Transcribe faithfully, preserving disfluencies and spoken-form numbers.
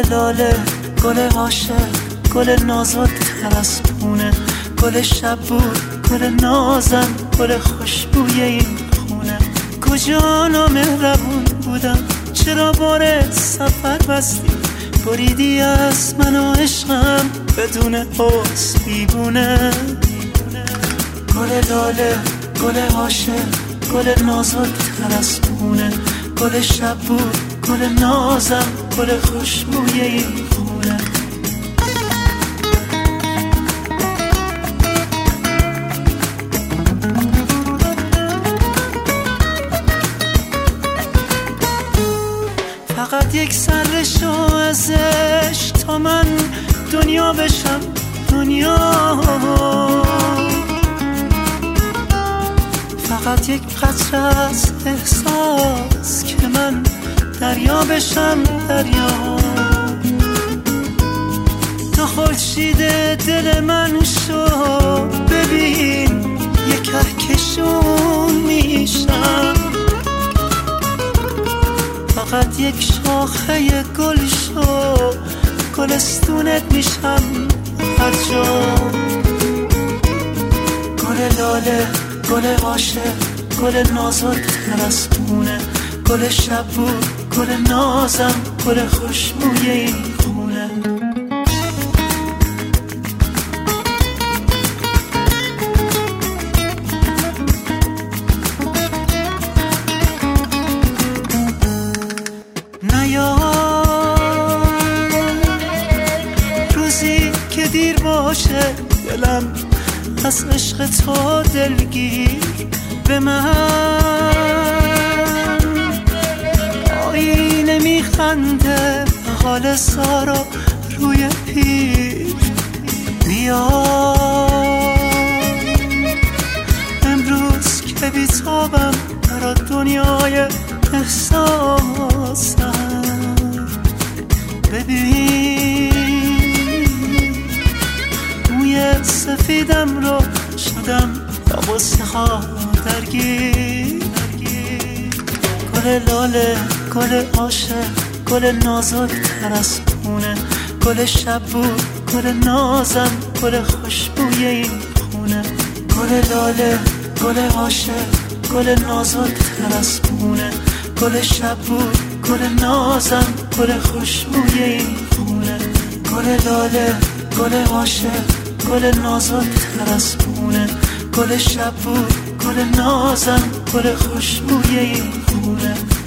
لاله، گل عاشق، گل نازک تر از خونه، گل شب بود، گل نازم، گل خوشبوی این خونه. کجا نامهربون بودم، چرا بار سفر بستی، بریدی از من و عشقم بدون حس بیبونه. گل لاله، گل عاشق، گل نازک تر از خونه، گل شب بود، گل نازم، گل خوشبوی این خونه. فقط یک سر شو ازش تا من دنیا بشم دنیا، فقط یک قطره از احساس که من دریا بشم دریا. تو خورشید دل من شو، ببین یک کهکشون میشم، فقط یک شاخه گل شو، گلستونت میشم هر جا. گل لاله، گل عاشق، گل نازک تر از خونه، گل شب بود، گل نازم، گل خوشبوی این خونه. روزی که دیر باشه دلم از عشق تو دلگیر، به من آینه میخنده حال سارا روی پیر. بیا امروز که بیتابم برا دنیای احساسم، ببین موی سفیدم رو شدم با غصه ها درگیر. گل لاله، گل عاشق، گل نازک تر از خونه، گل شب بود، گل نازم، گل خوشبوی این خونه. گل لاله، گل عاشق، گل نازک تر از خونه، گل شب بود، گل نازم، گل خوشبوی این خونه. گل لاله، گل عاشق، گل نازک تر از خونه، گل شب بود، گل نازم، گل خوشبوی این خونه.